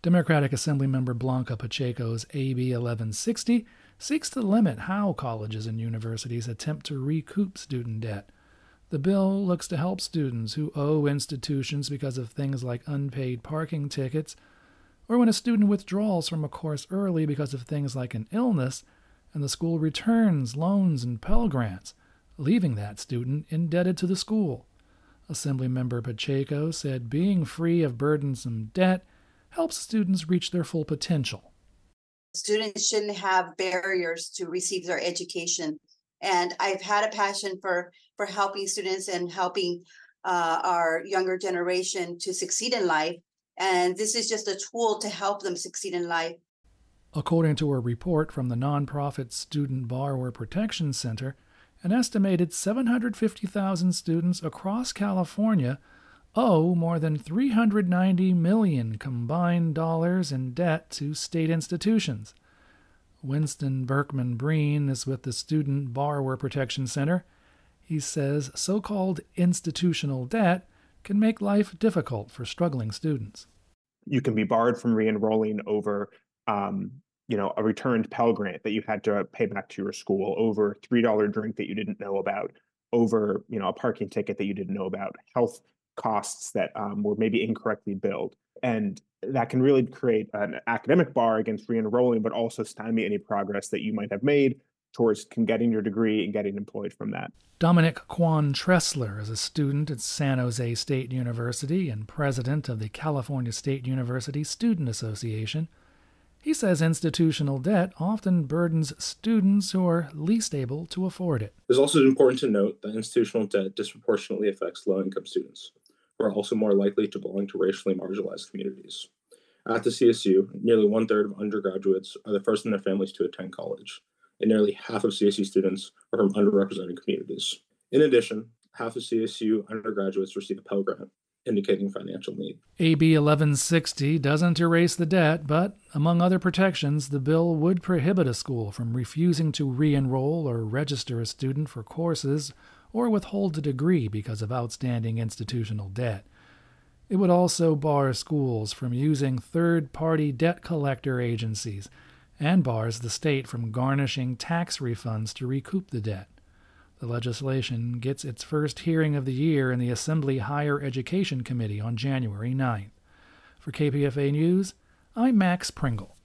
Democratic Assemblymember Blanca Pacheco's AB 1160 seeks to limit how colleges and universities attempt to recoup student debt. The bill looks to help students who owe institutions because of things like unpaid parking tickets, or when a student withdraws from a course early because of things like an illness, and the school returns loans and Pell Grants, leaving that student indebted to the school. Assemblymember Pacheco said being free of burdensome debt helps students reach their full potential. Students shouldn't have barriers to receive their education. And I've had a passion for helping students and helping our younger generation to succeed in life. And this is just a tool to help them succeed in life. According to a report from the nonprofit Student Borrower Protection Center, an estimated 750,000 students across California owe more than $390 million combined dollars in debt to state institutions. Winston Berkman Breen is with the Student Borrower Protection Center. He says so-called institutional debt can make life difficult for struggling students. You can be barred from re-enrolling over a returned Pell Grant that you had to pay back to your school, over a $3 drink that you didn't know about, over a parking ticket that you didn't know about, health costs that were maybe incorrectly billed. And that can really create an academic bar against re-enrolling, but also stymie any progress that you might have made towards getting your degree and getting employed from that. Dominic Quan Tressler is a student at San Jose State University and president of the California State University Student Association. He says institutional debt often burdens students who are least able to afford it. It's also important to note that institutional debt disproportionately affects low-income students, who are also more likely to belong to racially marginalized communities. At the CSU, nearly one-third of undergraduates are the first in their families to attend college, and nearly half of CSU students are from underrepresented communities. In addition, half of CSU undergraduates receive a Pell Grant, indicating financial need. AB 1160 doesn't erase the debt, but among other protections, the bill would prohibit a school from refusing to re-enroll or register a student for courses or withhold a degree because of outstanding institutional debt. It would also bar schools from using third-party debt collector agencies and bars the state from garnishing tax refunds to recoup the debt. The legislation gets its first hearing of the year in the Assembly Higher Education Committee on January 9th. For KPFA News, I'm Max Pringle.